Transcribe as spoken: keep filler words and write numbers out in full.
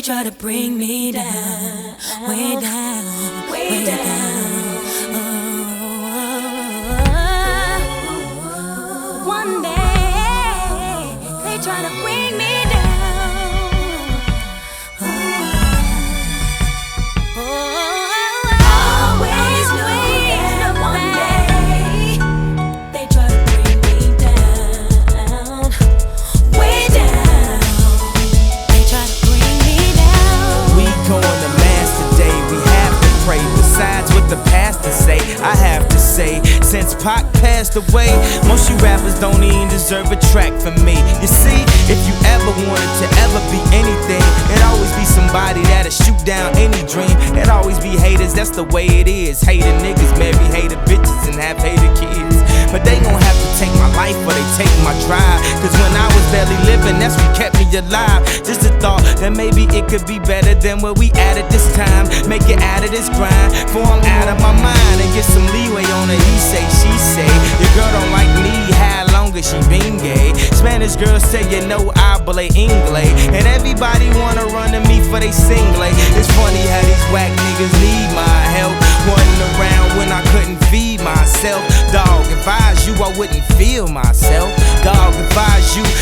try to bring me down, way down, way down. Oh, one day they try to bring me down. Oh, always knew that one day they try to bring me down, way down. They try to bring me down. We going to mass today, we have to pray. Besides what the pastor say, I have to say, since Pac passed away, most you rappers don't even deserve a track from me. You see, if you ever wanted to ever be anything, it always be somebody that'll shoot down any dream. It always be haters, that's the way it is. Hater niggas marry hater bitches and have hater kids. But they gon' have to take my life or they take my drive. Cause when I was barely living, that's what kept me alive. Just a thought that maybe it could be better than where we at at this time. Make it out of this grind, before I'm out of my mind, and get some leeway on the he say, she say. Your girl don't like me, how long as she been gay? Spanish girls say you know I play English, and everybody wanna run to me for they singlet. It's funny how these whack niggas need my help, running around when I couldn't feed myself. Dog, if I was you, I wouldn't feel myself. Dog, if I was you,